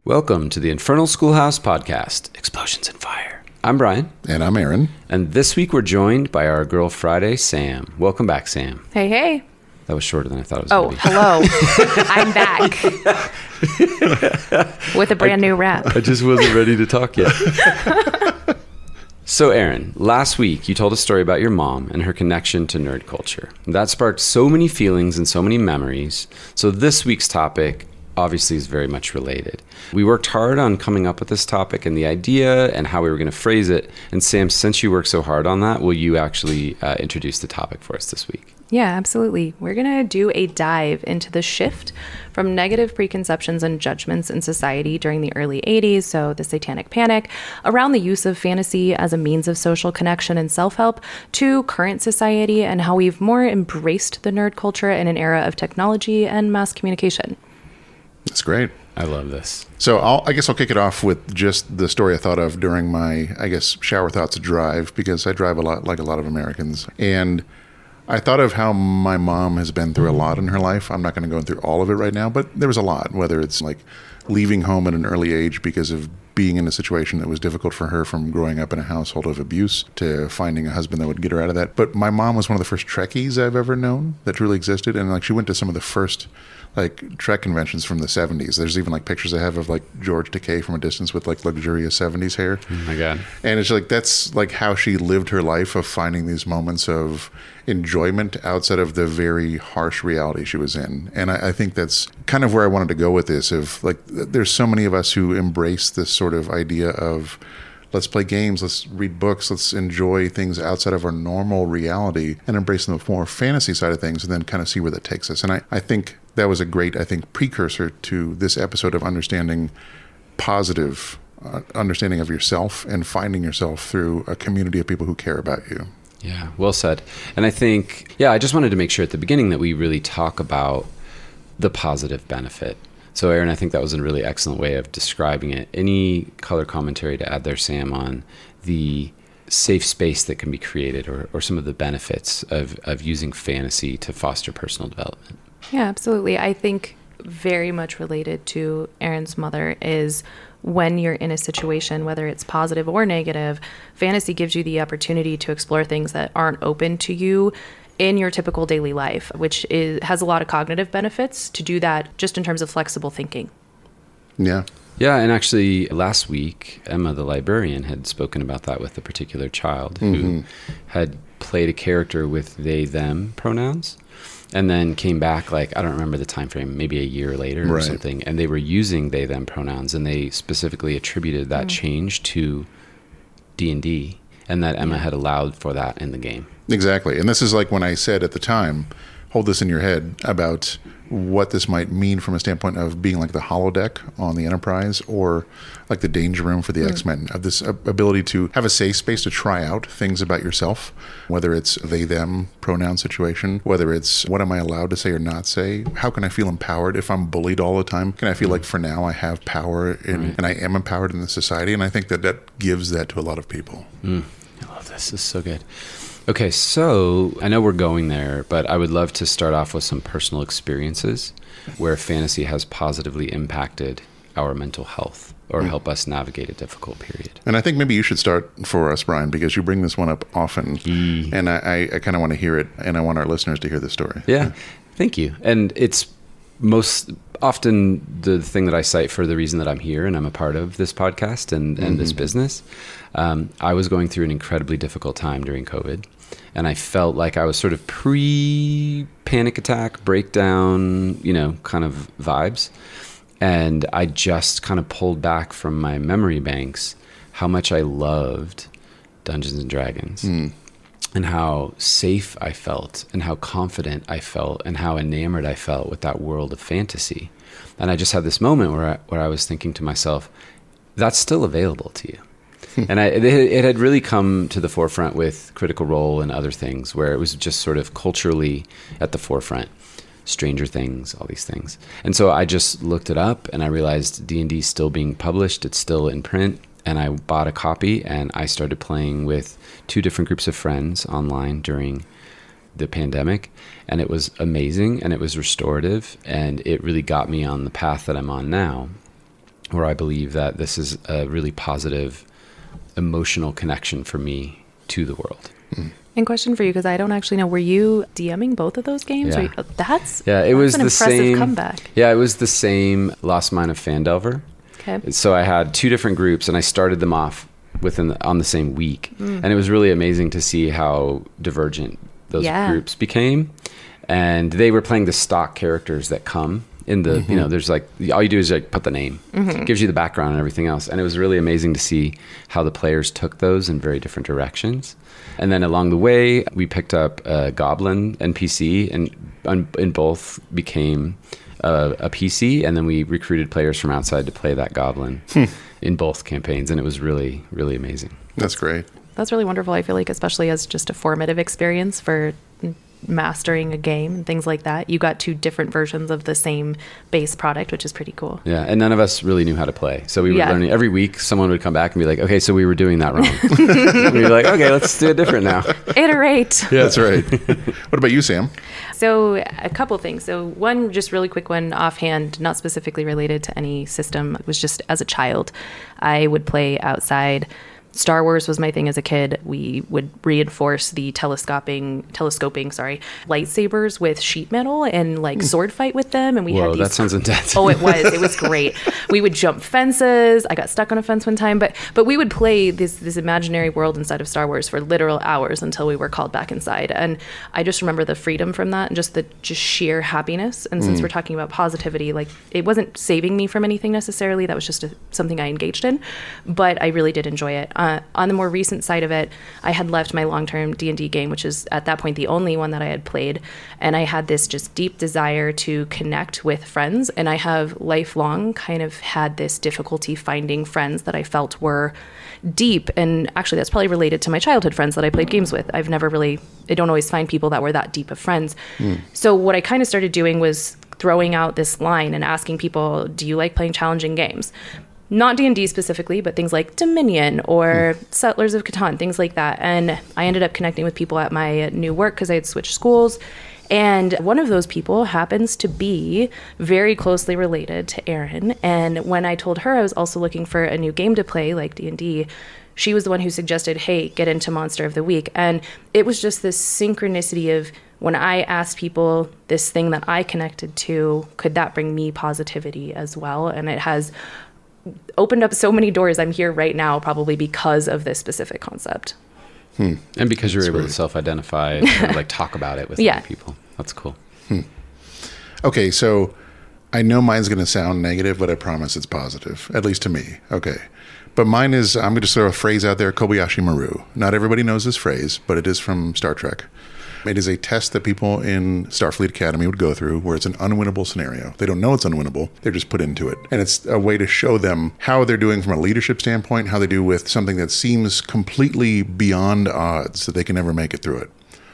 Welcome to the Infernal Schoolhouse Podcast, Explosions and Fire. I'm Brian. And I'm Aaron. And this week we're joined by our girl Friday, Sam. Welcome back, Sam. Hey, hey. That was shorter than I thought it was going to be. Hello. I'm back. With a brand new rap. I just wasn't ready to talk yet. So, Aaron, last week you told a story about your mom and her connection to nerd culture. That sparked so many feelings and so many memories. So this week's topic obviously is very much related. We worked hard on coming up with this topic and the idea and how we were going to phrase it. And Sam, since you worked so hard on that, will you actually introduce the topic for us this week? Yeah, absolutely. We're going to do a dive into the shift from negative preconceptions and judgments in society during the early 80s, so the Satanic Panic, around the use of fantasy as a means of social connection and self-help, to current society and how we've more embraced the nerd culture in an era of technology and mass communication. That's great. I love this. So I guess I'll kick it off with just the story I thought of during my, shower thoughts drive, because I drive a lot like a lot of Americans. And I thought of how my mom has been through a lot in her life. I'm not going to go through all of it right now, but there was a lot, whether it's like leaving home at an early age because of being in a situation that was difficult for her, from growing up in a household of abuse to finding a husband that would get her out of that. But my mom was one of the first Trekkies I've ever known that truly existed. And she went to some of the first Trek conventions from the 70s. There's even pictures I have of George Takei from a distance with luxurious 70s hair. Oh my God. And it's that's how she lived her life, of finding these moments of enjoyment outside of the very harsh reality she was in. And I think that's kind of where I wanted to go with this, of there's so many of us who embrace this sort of idea of let's play games, let's read books, let's enjoy things outside of our normal reality and embrace the more fantasy side of things, and then kind of see where that takes us. And I think that was a great, precursor to this episode of understanding positive understanding of yourself and finding yourself through a community of people who care about you. Yeah, well said. And I think, I just wanted to make sure at the beginning that we really talk about the positive benefit. So, Aaron, I think that was a really excellent way of describing it. Any color commentary to add there, Sam, on the safe space that can be created, or some of the benefits of using fantasy to foster personal development? Yeah, absolutely. I think very much related to Aaron's mother is when you're in a situation, whether it's positive or negative, fantasy gives you the opportunity to explore things that aren't open to you in your typical daily life, which has a lot of cognitive benefits to do that just in terms of flexible thinking. Yeah. Yeah, and actually last week, Emma, the librarian, had spoken about that with a particular child who had played a character with they, them pronouns, and then came back, I don't remember the time frame, maybe a year later or something, and they were using they, them pronouns, and they specifically attributed that change to D&D, and that Emma had allowed for that in the game. Exactly. And this is when I said at the time, hold this in your head, about what this might mean from a standpoint of being the holodeck on the Enterprise, or the danger room for the X-Men, of this ability to have a safe space to try out things about yourself, whether it's they, them pronoun situation, whether it's what am I allowed to say or not say, how can I feel empowered if I'm bullied all the time, can I feel like for now I have power and I am empowered in the society. And I think that gives that to a lot of people. I love this. This is so good. Okay, so I know we're going there, but I would love to start off with some personal experiences where fantasy has positively impacted our mental health or help us navigate a difficult period. And I think maybe you should start for us, Brian, because you bring this one up often, and I kind of want to hear it, and I want our listeners to hear this story. Yeah, thank you. And it's most often the thing that I cite for the reason that I'm here and I'm a part of this podcast and this business. I was going through an incredibly difficult time during COVID. And I felt like I was sort of pre-panic attack, breakdown, kind of vibes. And I just kind of pulled back from my memory banks how much I loved Dungeons and Dragons and how safe I felt and how confident I felt and how enamored I felt with that world of fantasy. And I just had this moment where I was thinking to myself, that's still available to you. And it had really come to the forefront with Critical Role and other things, where it was just sort of culturally at the forefront. Stranger Things, all these things. And so I just looked it up and I realized D&D is still being published. It's still in print. And I bought a copy and I started playing with 2 different groups of friends online during the pandemic. And it was amazing and it was restorative. And it really got me on the path that I'm on now. where I believe that this is a really positive emotional connection for me to the world. And question for you, because I don't actually know, were you DMing both of those games? Yeah. It was an impressive same comeback. Yeah, it was the same Lost Mine of Phandelver. Okay. So I had 2 different groups, and I started them off on the same week, and it was really amazing to see how divergent those groups became. And they were playing the stock characters that come in the, there's like, all you do is like put the name, gives you the background and everything else. And it was really amazing to see how the players took those in very different directions. And then along the way, we picked up a Goblin NPC, and in both became a PC, and then we recruited players from outside to play that Goblin in both campaigns, and it was really, really amazing. That's great. That's really wonderful. I feel like, especially as just a formative experience for mastering a game and things like that, you got 2 different versions of the same base product, which is pretty cool. Yeah, and none of us really knew how to play. So we were learning every week. Someone would come back and be like, okay, so we were doing that wrong. We'd be like, okay, let's do it different now. Iterate. Yeah, that's right. What about you, Sam? So a couple things. So one, just really quick one offhand, not specifically related to any system. It was just as a child, I would play outside. Star Wars was my thing as a kid. We would reinforce the telescoping, lightsabers with sheet metal and like sword fight with them. And we had these. That sounds intense. Oh, it was. It was great. We would jump fences. I got stuck on a fence one time, but we would play this imaginary world inside of Star Wars for literal hours until we were called back inside. And I just remember the freedom from that and just sheer happiness. And since we're talking about positivity, like it wasn't saving me from anything necessarily. That was just something I engaged in, but I really did enjoy it. On the more recent side of it, I had left my long-term D&D game, which is at that point the only one that I had played, and I had this just deep desire to connect with friends, and I have lifelong kind of had this difficulty finding friends that I felt were deep, and actually that's probably related to my childhood friends that I played games with. I don't always find people that were that deep of friends. So what I kind of started doing was throwing out this line and asking people, do you like playing challenging games? Not D&D specifically, but things like Dominion or Settlers of Catan, things like that. And I ended up connecting with people at my new work because I had switched schools. And one of those people happens to be very closely related to Erin. And when I told her I was also looking for a new game to play, like D&D, she was the one who suggested, hey, get into Monster of the Week. And it was just this synchronicity of when I asked people this thing that I connected to, could that bring me positivity as well? And it has opened up so many doors. I'm here right now probably because of this specific concept. And because you're able to self-identify and like talk about it with other people. That's cool. Okay, so I know mine's going to sound negative, but I promise it's positive, at least to me. Okay. But mine is, I'm going to throw a phrase out there, Kobayashi Maru. Not everybody knows this phrase, but it is from Star Trek. It is a test that people in Starfleet Academy would go through where it's an unwinnable scenario. They don't know it's unwinnable. They're just put into it. And it's a way to show them how they're doing from a leadership standpoint, how they do with something that seems completely beyond odds that they can never make it through it.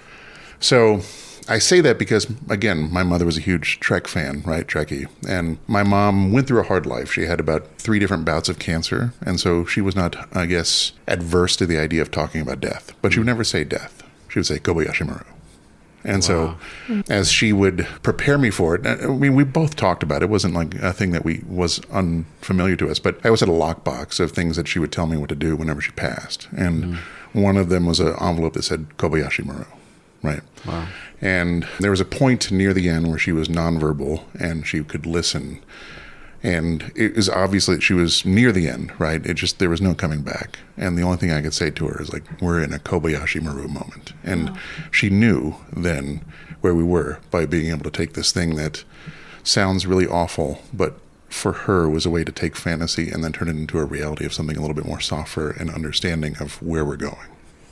So I say that because, again, my mother was a huge Trek fan, right? Trekkie. And my mom went through a hard life. She had about 3 different bouts of cancer. And so she was not, I guess, adverse to the idea of talking about death. But she would never say death. She would say Kobayashi Maru. And so as she would prepare me for it, I mean, we both talked about it. It wasn't like a thing that was unfamiliar to us, but I always had a lockbox of things that she would tell me what to do whenever she passed. And one of them was an envelope that said Kobayashi Maru, right? Wow. And there was a point near the end where she was nonverbal and she could listen. And it was obviously she was near the end, right? There was no coming back. And the only thing I could say to her is like, we're in a Kobayashi Maru moment. And she knew then where we were by being able to take this thing that sounds really awful, but for her was a way to take fantasy and then turn it into a reality of something a little bit more softer and understanding of where we're going.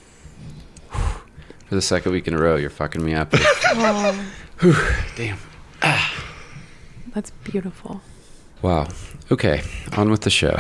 For the second week in a row, you're fucking me up. Damn. That's beautiful. Wow. Okay, on with the show.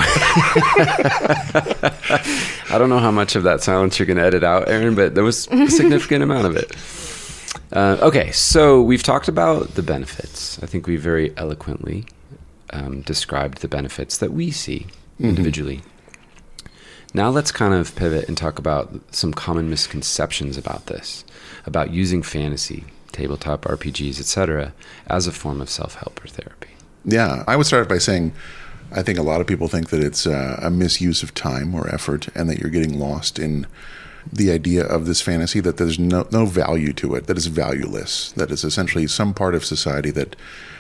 I don't know how much of that silence you're going to edit out, Erin, but there was a significant amount of it. Okay, so we've talked about the benefits. I think we very eloquently described the benefits that we see individually. Now let's kind of pivot and talk about some common misconceptions about this, about using fantasy, tabletop RPGs, etc., as a form of self-help or therapy. Yeah, I would start by saying I think a lot of people think that it's a misuse of time or effort, and that you're getting lost in the idea of this fantasy, that there's no value to it, that is valueless, that is essentially some part of society that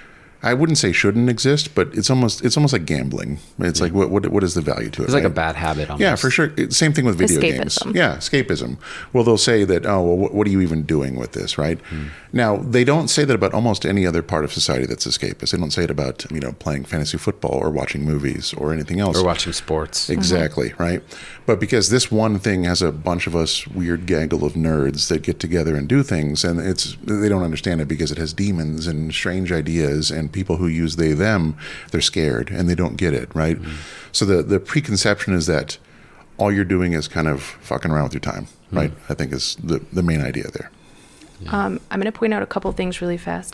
I wouldn't say shouldn't exist, but it's almost like gambling. It's like what is the value to it? It's like a bad habit almost. Yeah, for sure. Same thing with video games. Yeah, escapism. Well, they'll say that, oh, well, what are you even doing with this, right? Now, they don't say that about almost any other part of society that's escapist. They don't say it about, playing fantasy football or watching movies or anything else. Or watching sports. Exactly, right? But because this one thing has a bunch of us weird gaggle of nerds that get together and do things, and they don't understand it because it has demons and strange ideas, and people who use they, them, they're scared and they don't get it, right? So the preconception is that all you're doing is kind of fucking around with your time, right? I think is the main idea there. Yeah. I'm going to point out a couple things really fast.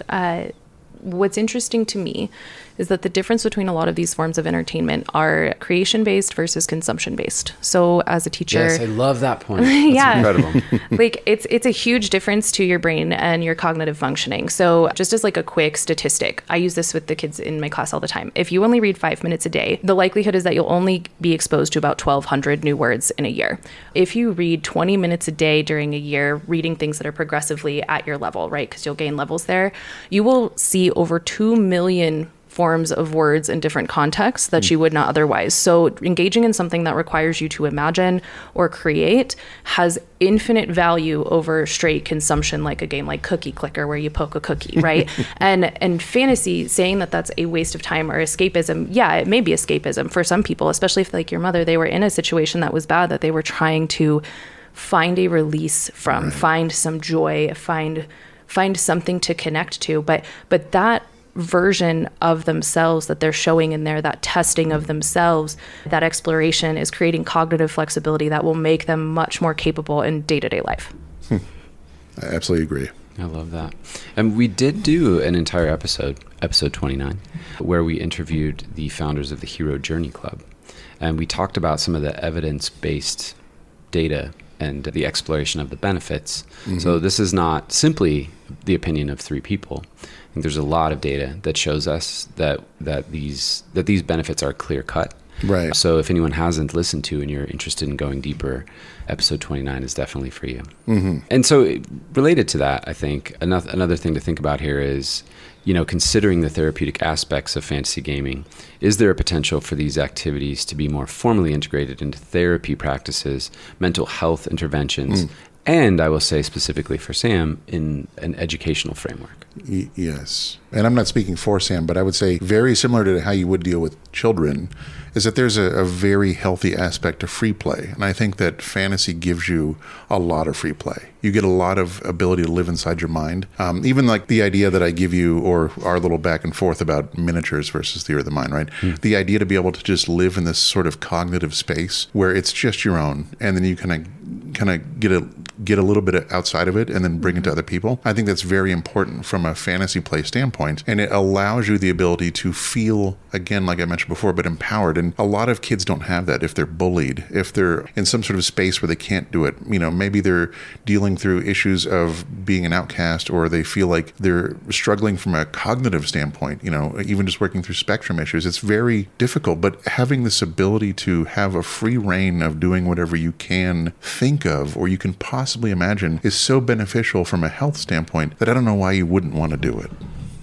What's interesting to me is that the difference between a lot of these forms of entertainment are creation-based versus consumption-based. So as a teacher... Yes, I love that point. That's incredible. Like it's a huge difference to your brain and your cognitive functioning. So just as like a quick statistic, I use this with the kids in my class all the time. If you only read 5 minutes a day, the likelihood is that you'll only be exposed to about 1,200 new words in a year. If you read 20 minutes a day during a year, reading things that are progressively at your level, right? Because you'll gain levels there, you will see over 2 million forms of words in different contexts that you would not otherwise. So engaging in something that requires you to imagine or create has infinite value over straight consumption, like a game like Cookie Clicker where you poke a cookie, right? and fantasy, saying that that's a waste of time or escapism, yeah, it may be escapism for some people, especially if, like your mother, they were in a situation that was bad, that they were trying to find a release from, find some joy, find something to connect to. But that version of themselves that they're showing in there, that testing of themselves, that exploration is creating cognitive flexibility that will make them much more capable in day-to-day life. I absolutely agree. I love that. And we did do an entire episode 29, where we interviewed the founders of the Hero Journey Club. And we talked about some of the evidence-based data and the exploration of the benefits. So this is not simply the opinion of 3 people. I think there's a lot of data that shows us that these benefits are clear cut. Right. So if anyone hasn't listened to and you're interested in going deeper, episode 29 is definitely for you. And so related to that, I think another thing to think about here is, considering the therapeutic aspects of fantasy gaming, is there a potential for these activities to be more formally integrated into therapy practices, mental health interventions, and I will say specifically for Sam, in an educational framework? Yes. And I'm not speaking for Sam, but I would say very similar to how you would deal with children, is that there's a very healthy aspect of free play. And I think that fantasy gives you a lot of free play. You get a lot of ability to live inside your mind. Even like the idea that I give you, or our little back and forth about miniatures versus theory of the mind, right? The idea to be able to just live in this sort of cognitive space where it's just your own, and then you kind of get a little bit outside of it and then bring it to other people. I think that's very important from a fantasy play standpoint. And it allows you the ability to feel, again, like I mentioned before, but empowered. And a lot of kids don't have that if they're bullied, if they're in some sort of space where they can't do it. Maybe they're dealing through issues of being an outcast, or they feel like they're struggling from a cognitive standpoint, even just working through spectrum issues. It's very difficult, but having this ability to have a free reign of doing whatever you can think of or you can possibly imagine is so beneficial from a health standpoint that I don't know why you wouldn't want to do it.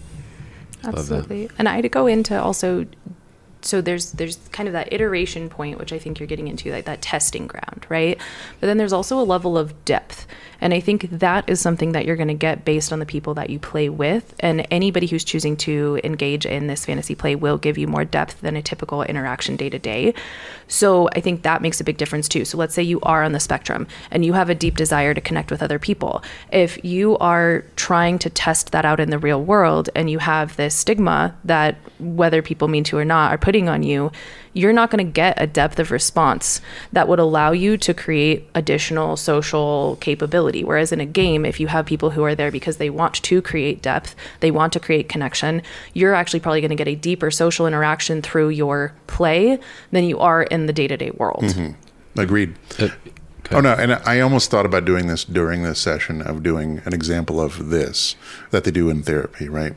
Absolutely. And I had to go into also, so there's kind of that iteration point, which I think you're getting into, like that testing ground, right? But then there's also a level of depth. And I think that is something that you're going to get based on the people that you play with. And anybody who's choosing to engage in this fantasy play will give you more depth than a typical interaction day to day. So I think that makes a big difference too. So let's say you are on the spectrum and you have a deep desire to connect with other people. If you are trying to test that out in the real world and you have this stigma that, whether people mean to or not, are putting on you, you're not going to get a depth of response that would allow you to create additional social capability. Whereas in a game, if you have people who are there because they want to create depth, they want to create connection, you're actually probably going to get a deeper social interaction through your play than you are in the day-to-day world. Agreed. Oh, no, and I almost thought about doing this during this session, of doing an example of this that they do in therapy, right?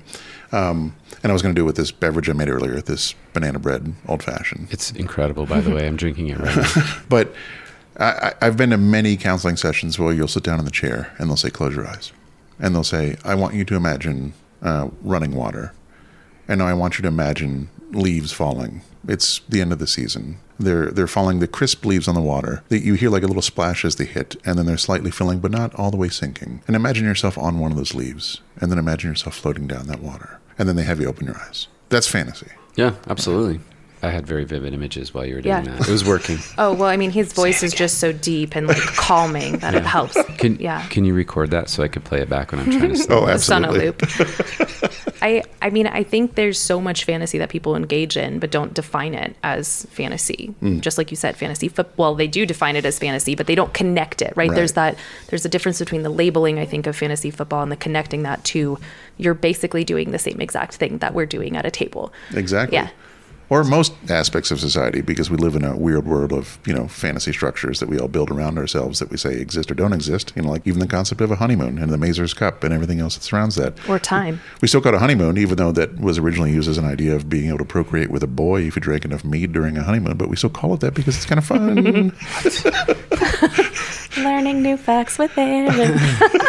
And I was going to do it with this beverage I made earlier, this banana bread old fashioned. It's incredible, by the way. I'm drinking it right now. But I've been to many counseling sessions where you'll sit down in the chair and they'll say, close your eyes. And they'll say, I want you to imagine running water. And now I want you to imagine leaves falling. It's the end of the season. They're falling, the crisp leaves on the water. You hear like a little splash as they hit, and then they're slightly filling, but not all the way sinking. And imagine yourself on one of those leaves, and then imagine yourself floating down that water. And then they have you open your eyes. That's fantasy. Yeah, absolutely. I had very vivid images while you were doing that. It was working. Oh, well, I mean, his voice is just so deep and like calming that it helps. Can you record that so I could play it back when I'm trying to sleep? Oh, absolutely. It's on a loop. I mean, I think there's so much fantasy that people engage in, but don't define it as fantasy. Just like you said, fantasy football, they do define it as fantasy, but they don't connect it, right? There's a difference between the labeling, I think, of fantasy football and the connecting that to you're basically doing the same exact thing that we're doing at a table. Exactly. Yeah. Or most aspects of society, because we live in a weird world of, fantasy structures that we all build around ourselves that we say exist or don't exist. Like even the concept of a honeymoon and the Mazur's Cup and everything else that surrounds that. Or time. We still call it a honeymoon, even though that was originally used as an idea of being able to procreate with a boy if you drank enough mead during a honeymoon. But we still call it that because it's kind of fun. Learning new facts with Aaron.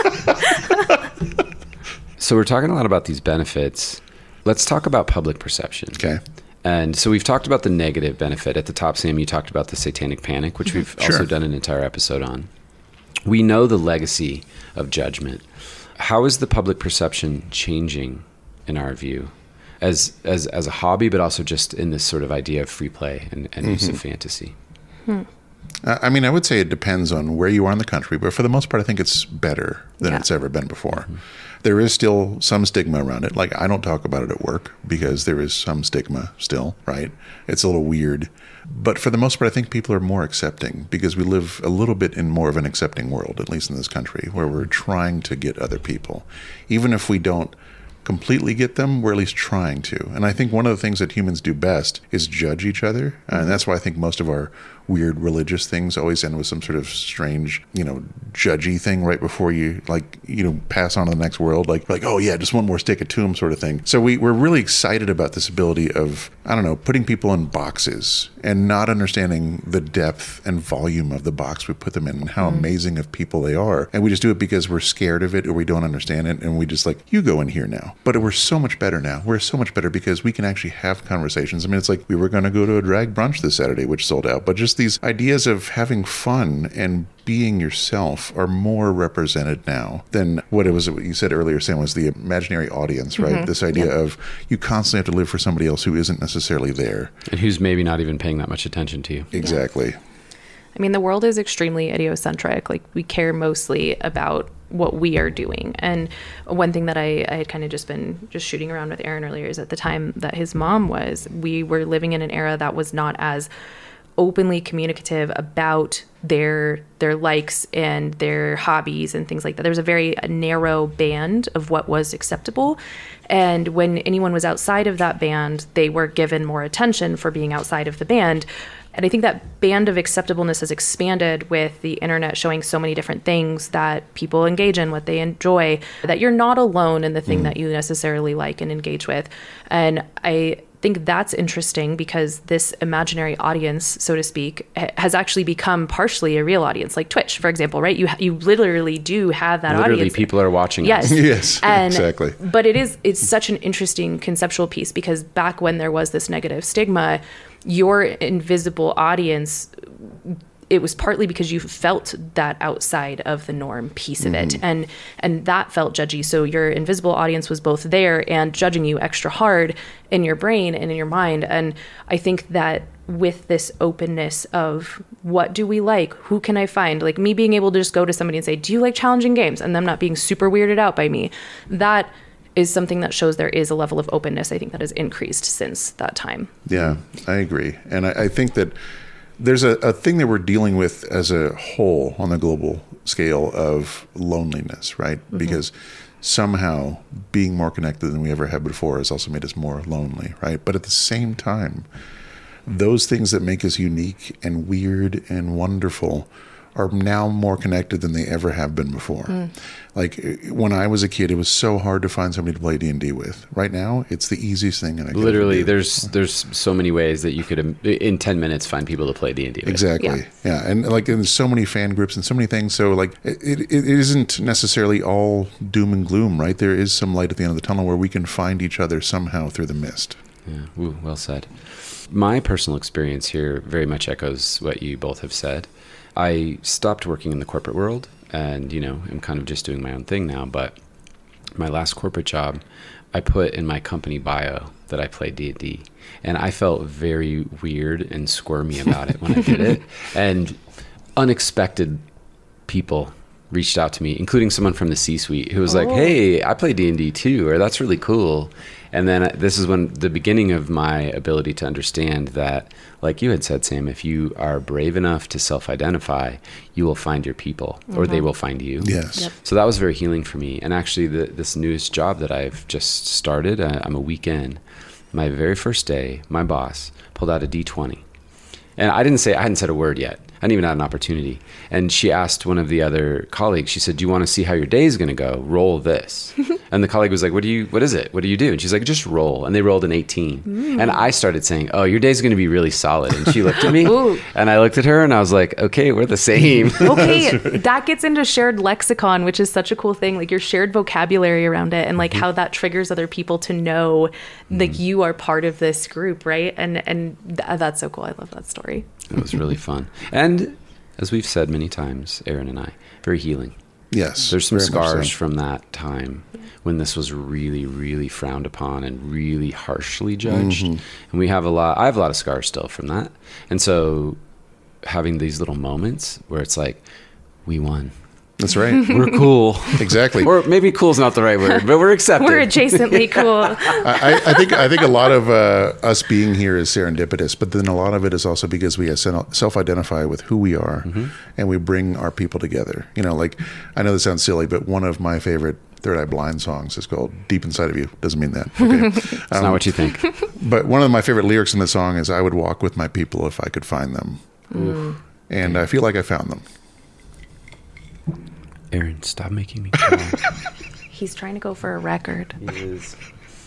So we're talking a lot about these benefits. Let's talk about public perception. Okay. And so we've talked about the negative benefit. At the top, Sam, you talked about the satanic panic, which we've also done an entire episode on. We know the legacy of judgment. How is the public perception changing in our view as a hobby, but also just in this sort of idea of free play and use of fantasy? I mean, I would say it depends on where you are in the country, but for the most part, I think it's better than it's ever been before. There is still some stigma around it. Like, I don't talk about it at work because there is some stigma still, right? It's a little weird. But for the most part, I think people are more accepting because we live a little bit in more of an accepting world, at least in this country, where we're trying to get other people. Even if we don't completely get them, we're at least trying to. And I think one of the things that humans do best is judge each other. And that's why I think most of our weird religious things always end with some sort of strange, judgy thing right before you, pass on to the next world. Like, oh yeah, just one more stick of tomb sort of thing. So we're really excited about this ability of, putting people in boxes and not understanding the depth and volume of the box we put them in and how amazing of people they are. And we just do it because we're scared of it or we don't understand it. And we just you go in here now. But we're so much better now. We're so much better because we can actually have conversations. I mean, it's like we were going to go to a drag brunch this Saturday, which sold out. But just these ideas of having fun and being yourself are more represented now than what you said earlier, Sam, was the imaginary audience, right? This idea of you constantly have to live for somebody else who isn't necessarily there. And who's maybe not even paying that much attention to you. Exactly. Yeah. I mean, the world is extremely idiocentric. Like, we care mostly about what we are doing. And one thing that I had kind of just been shooting around with Aaron earlier is at the time that his mom we were living in an era that was not as openly communicative about their likes and their hobbies and things like that. There was a very narrow band of what was acceptable. And when anyone was outside of that band, they were given more attention for being outside of the band. And I think that band of acceptableness has expanded with the internet showing so many different things that people engage in, what they enjoy, that you're not alone in the thing that you necessarily like and engage with. And I think that's interesting because this imaginary audience, so to speak, has actually become partially a real audience, like Twitch, for example, right? You literally do have that audience. Literally, people are watching us. Yes, exactly. But it's such an interesting conceptual piece because back when there was this negative stigma, your invisible audience, it was partly because you felt that outside of the norm piece of it. And that felt judgy. So your invisible audience was both there and judging you extra hard in your brain and in your mind. And I think that with this openness of what do we like? Who can I find? Like me being able to just go to somebody and say, do you like challenging games? And them not being super weirded out by me. That is something that shows there is a level of openness, I think, that has increased since that time. Yeah, I agree. And I think that there's a thing that we're dealing with as a whole on the global scale of loneliness, right? Because somehow being more connected than we ever have before has also made us more lonely, right? But at the same time, those things that make us unique and weird and wonderful are now more connected than they ever have been before. Like when I was a kid, it was so hard to find somebody to play D&D with. Right now, it's the easiest thing. And literally, there's so many ways that you could, in 10 minutes, find people to play D&D with. Exactly. Yeah. And like there's so many fan groups and so many things. So like it isn't necessarily all doom and gloom, right? There is some light at the end of the tunnel where we can find each other somehow through the mist. Yeah. Ooh, well said. My personal experience here very much echoes what you both have said. I stopped working in the corporate world and, I'm kind of just doing my own thing now. But my last corporate job, I put in my company bio that I played D&D. And I felt very weird and squirmy about it when I did it. And unexpected people reached out to me, including someone from the C-suite who was like, hey, I play D&D too, or that's really cool. And then this is when the beginning of my ability to understand that, like you had said, Sam, if you are brave enough to self-identify, you will find your people, or they will find you. Yes. Yep. So that was very healing for me. And actually, this newest job that I've just started, I'm a week in. My very first day, my boss pulled out a D20. And I hadn't said a word yet. I hadn't even had an opportunity. And she asked one of the other colleagues, she said, do you want to see how your day is going to go? Roll this. And the colleague was like, what is it? What do you do? And she's like, just roll. And they rolled an 18. And I started saying, oh, your day's going to be really solid. And she looked at me and I looked at her and I was like, okay, we're the same. Okay. That gets into shared lexicon, which is such a cool thing. Like your shared vocabulary around it and like how that triggers other people to know like you are part of this group. Right. And that's so cool. I love that story. It was really fun. And as we've said many times, Aaron and I, very healing. Yes. There's some scars from that time when this was really, really frowned upon and really harshly judged. And I have a lot of scars still from that. And so having these little moments where it's like, we won. That's right. We're cool. Exactly. Or maybe cool is not the right word, but we're accepted. We're adjacently cool. I think a lot of us being here is serendipitous, but then a lot of it is also because we self-identify with who we are, and we bring our people together. Like I know this sounds silly, but one of my favorite Third Eye Blind songs is called "Deep Inside of You." Doesn't mean that. Okay. It's not what you think. But one of my favorite lyrics in the song is, "I would walk with my people if I could find them," and I feel like I found them. Aaron, stop making me cry. He's trying to go for a record. He is.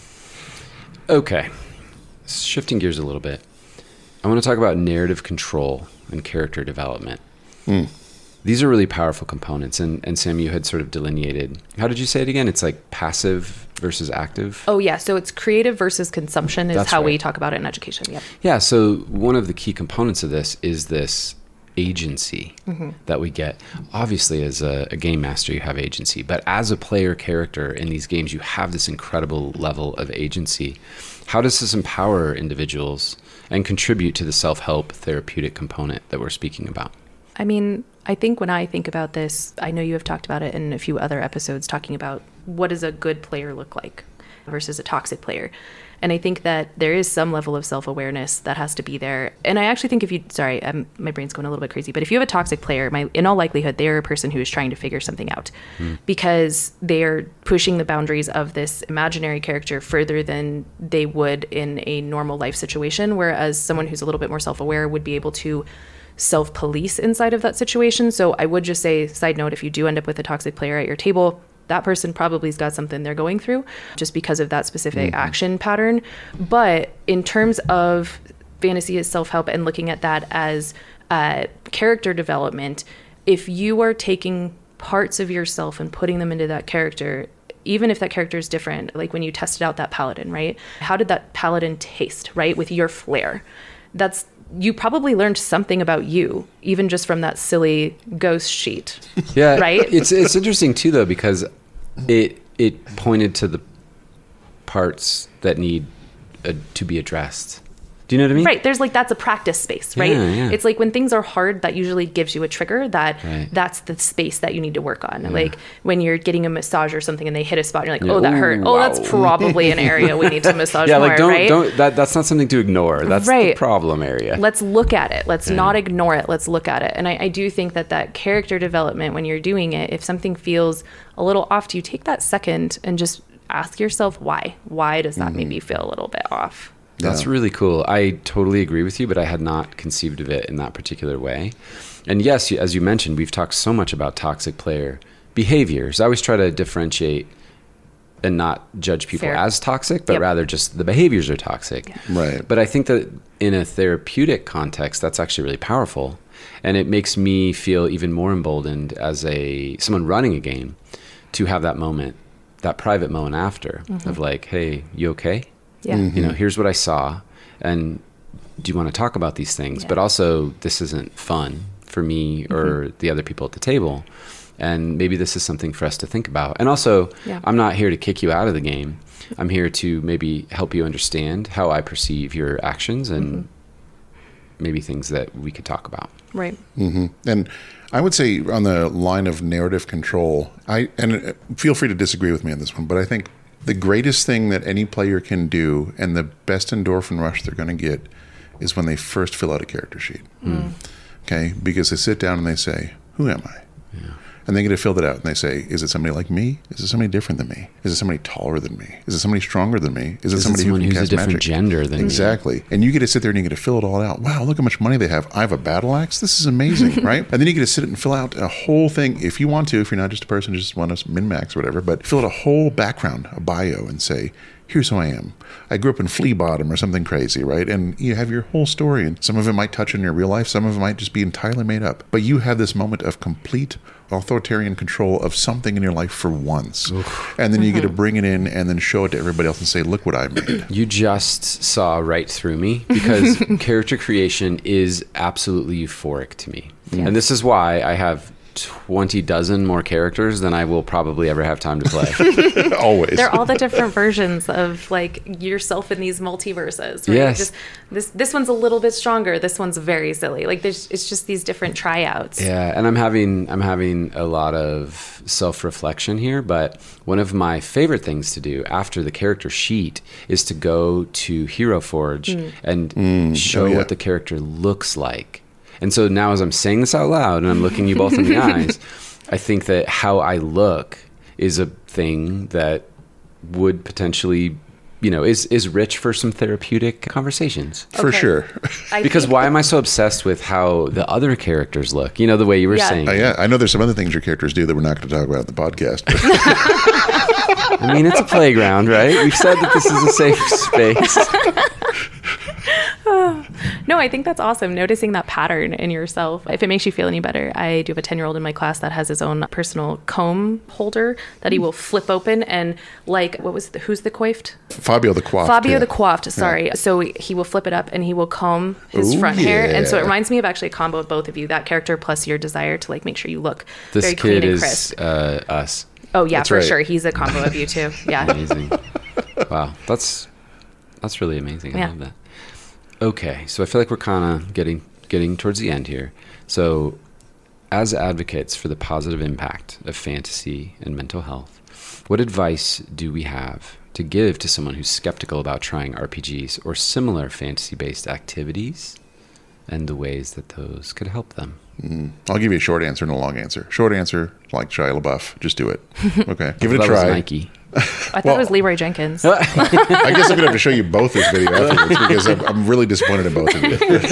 Okay. Shifting gears a little bit. I want to talk about narrative control and character development. These are really powerful components. And Sam, you had sort of delineated. How did you say it again? It's like passive versus active? Oh, yeah. So it's creative versus consumption is That's how right. we talk about it in education. Yep. Yeah. So one of the key components of this is this agency that we get. Obviously, as a game master, you have agency, but as a player character in these games, you have this incredible level of agency. How does this empower individuals and contribute to the self-help therapeutic component that we're speaking about? I mean, I think when I think about this, I know you have talked about it in a few other episodes talking about what does a good player look like versus a toxic player. And I think that there is some level of self-awareness that has to be there. And I actually think my brain's going a little bit crazy, but if you have a toxic player, in all likelihood, they're a person who is trying to figure something out because they're pushing the boundaries of this imaginary character further than they would in a normal life situation. Whereas someone who's a little bit more self-aware would be able to self-police inside of that situation. So I would just say, side note, if you do end up with a toxic player at your table, that person probably's got something they're going through just because of that specific action pattern. But in terms of fantasy as self-help and looking at that as character development, if you are taking parts of yourself and putting them into that character, even if that character is different, like when you tested out that paladin, right? How did that paladin taste, right? With your flair. You probably learned something about you, even just from that silly ghost sheet. Yeah, right? It's interesting too, though, because it pointed to the parts that need to be addressed. Do you know what I mean? Right. There's that's a practice space, right? Yeah. It's like when things are hard, that usually gives you a trigger that's the space that you need to work on. Yeah. Like when you're getting a massage or something and they hit a spot and you're like, oh, that hurt. Oh, that's probably an area we need to massage more, don't, that's not something to ignore. That's the problem area. Let's look at it. Let's not ignore it. Let's look at it. And I do think that character development, when you're doing it, if something feels a little off to you, take that second and just ask yourself why. Why does that maybe feel a little bit off? That's really cool. I totally agree with you, but I had not conceived of it in that particular way. And yes, as you mentioned, we've talked so much about toxic player behaviors. I always try to differentiate and not judge people Fair. as toxic, but rather just the behaviors are toxic. Yeah. Right. But I think that in a therapeutic context, that's actually really powerful. And it makes me feel even more emboldened as someone running a game to have that moment, that private moment after of like, hey, you okay? Yeah. You know, here's what I saw. And do you want to talk about these things? Yeah. But also, this isn't fun for me or the other people at the table. And maybe this is something for us to think about. And also, I'm not here to kick you out of the game. I'm here to maybe help you understand how I perceive your actions and maybe things that we could talk about. Right. And I would say on the line of narrative control, and feel free to disagree with me on this one, but I think the greatest thing that any player can do and the best endorphin rush they're going to get is when they first fill out a character sheet. Okay? Because they sit down and they say, who am I? Yeah. And they get to fill that out and they say, is it somebody like me? Is it somebody different than me? Is it somebody taller than me? Is it somebody stronger than me? Is it somebody someone who can who's cast a different magic? gender than me? Exactly. And you get to sit there and you get to fill it all out. Wow, look how much money they have. I have a battle axe. This is amazing, right? And then you get to sit and fill out a whole thing if you want to, if you're not just a person who just want to min-max or whatever, but fill out a whole background, a bio, and say, here's who I am. I grew up in Flea Bottom or something crazy, right? And you have your whole story. And some of it might touch on your real life. Some of it might just be entirely made up. But you have this moment of complete authoritarian control of something in your life for once. And then you get to bring it in and then show it to everybody else and say, look what I made. You just saw right through me because character creation is absolutely euphoric to me. Yes. And this is why I have 20 dozen more characters than I will probably ever have time to play. Always. They're all the different versions of like yourself in these multiverses. Right? Yes. Just this one's a little bit stronger. This one's very silly. Like it's just these different tryouts. Yeah, and I'm having a lot of self-reflection here, but one of my favorite things to do after the character sheet is to go to Hero Forge and show what the character looks like. And so now as I'm saying this out loud and I'm looking you both in the eyes, I think that how I look is a thing that would potentially, is rich for some therapeutic conversations. For Okay. sure. Because why am I so obsessed with how the other characters look? The way you were saying. Yeah, I know there's some other things your characters do that we're not going to talk about in the podcast. I mean, it's a playground, right? We've said that this is a safe space. No, I think that's awesome. Noticing that pattern in yourself. If it makes you feel any better, I do have a 10-year-old in my class that has his own personal comb holder that he will flip open and who's the coiffed? Fabio the Coiffed. Fabio yeah. the Coiffed, sorry. Yeah. So he will flip it up and he will comb his front hair. And so it reminds me of actually a combo of both of you, that character plus your desire to make sure you look This very kid clean and is crisp. us. Oh yeah, That's for right. sure. He's a combo of you too. Yeah. Amazing. Wow, that's really amazing. I love that. Okay, so I feel like we're kind of getting towards the end here. So, as advocates for the positive impact of fantasy and mental health, what advice do we have to give to someone who's skeptical about trying RPGs or similar fantasy-based activities and the ways that those could help them? I'll give you a short answer and a long answer. Short answer, like Shia LaBeouf. Just do it. Okay. Give it a That try. was Nike. I thought it was Leroy Jenkins. I guess I'm going to have to show you both this video afterwards because I'm really disappointed in both of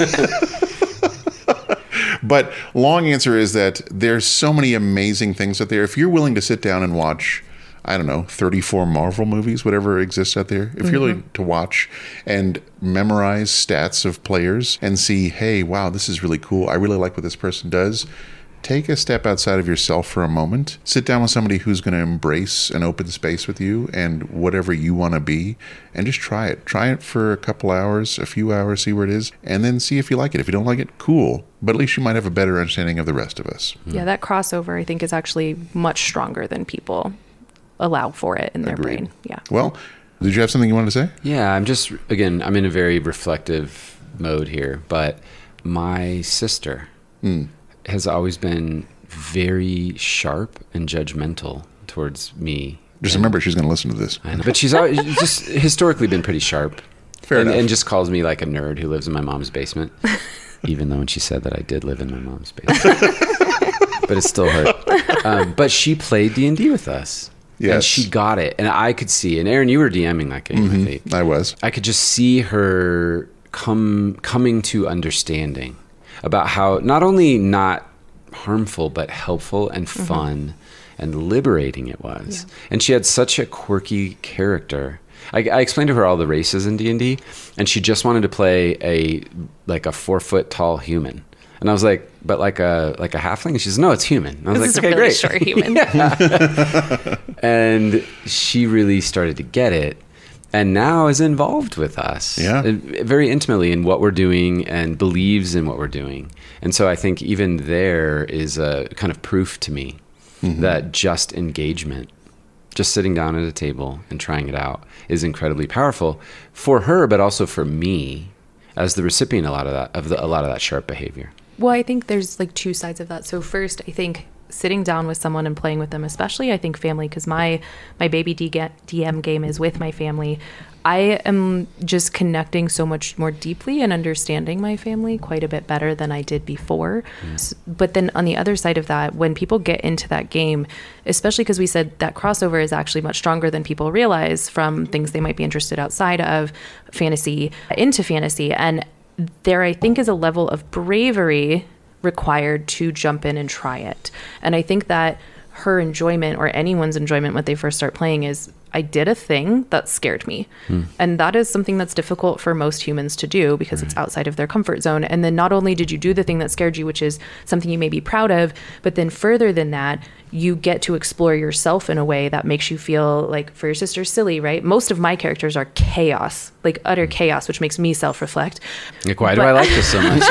you. But long answer is that there's so many amazing things out there. If you're willing to sit down and watch, 34 Marvel movies, whatever exists out there. If you're willing to watch and memorize stats of players and see, hey, wow, this is really cool. I really like what this person does. Take a step outside of yourself for a moment. Sit down with somebody who's going to embrace an open space with you and whatever you want to be, and just try it. Try it for a couple hours, a few hours, see where it is, and then see if you like it. If you don't like it, cool. But at least you might have a better understanding of the rest of us. Yeah, that crossover I think is actually much stronger than people allow for it in their Agreed. brain. Yeah. Well, did you have something you wanted to say? Yeah, I'm in a very reflective mode here, but my sister has always been very sharp and judgmental towards me. Just remember, she's going to listen to this. I know, but she's always just historically been pretty sharp. Fair enough. And just calls me like a nerd who lives in my mom's basement, even though when she said that I did live in my mom's basement. But it still hurt. But she played D&D with us. Yes. And she got it. And I could see, and Aaron, you were DMing that game, I think. I was. I could just see her coming to understanding about how not only not harmful, but helpful and fun and liberating it was. Yeah. And she had such a quirky character. I explained to her all the races in D&D, and she just wanted to play a 4-foot tall human. And I was like, but like a halfling? And she says, no, it's human. And I was this like, okay, really great. Short human. And she really started to get it, and now is involved with us very intimately in what we're doing and believes in what we're doing. And so I think even there is a kind of proof to me that just engagement, just sitting down at a table and trying it out, is incredibly powerful for her, but also for me as the recipient a lot of that sharp behavior. Well, I think there's like two sides of that. So first, I think sitting down with someone and playing with them, especially I think family, because my baby DM game is with my family. I am just connecting so much more deeply and understanding my family quite a bit better than I did before. But then on the other side of that, when people get into that game, especially because we said that crossover is actually much stronger than people realize from things they might be interested outside of fantasy into fantasy. And there, I think, is a level of bravery required to jump in and try it. And I think that her enjoyment, or anyone's enjoyment when they first start playing, is I did a thing that scared me. And that is something that's difficult for most humans to do because it's outside of their comfort zone. And then not only did you do the thing that scared you, which is something you may be proud of, but then further than that, you get to explore yourself in a way that makes you feel like, for your sister, silly, right? Most of my characters are chaos, like utter chaos, which makes me self-reflect. Like, why do I like this so much?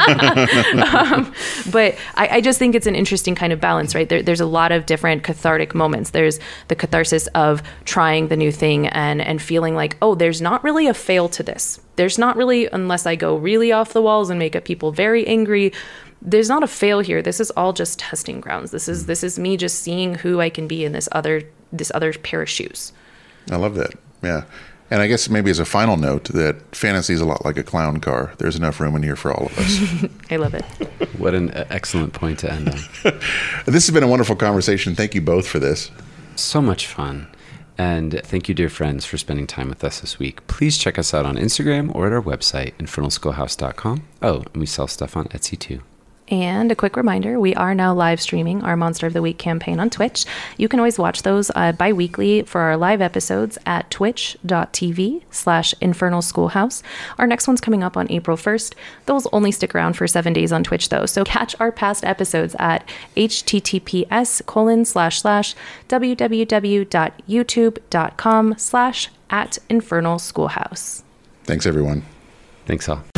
But I just think it's an interesting kind of balance, right? There's a lot of different cathartic moments. There's the catharsis of trying the new thing and feeling like, oh, there's not really a fail to this. There's not really, unless I go really off the walls and make up people very angry, there's not a fail here. This is all just testing grounds. This is me just seeing who I can be in this other pair of shoes. I love that. Yeah. And I guess maybe as a final note, that fantasy is a lot like a clown car. There's enough room in here for all of us. I love it. What an excellent point to end on. This has been a wonderful conversation. Thank you both for this. So much fun. And thank you, dear friends, for spending time with us this week. Please check us out on Instagram or at our website, infernalschoolhouse.com. Oh, and we sell stuff on Etsy too. And a quick reminder, we are now live streaming our Monster of the Week campaign on Twitch. You can always watch those bi-weekly for our live episodes at twitch.tv/Infernal Schoolhouse. Our next one's coming up on April 1st. Those only stick around for 7 days on Twitch, though. So catch our past episodes at https://www.youtube.com/@Infernal Schoolhouse. Thanks, everyone. Thanks all.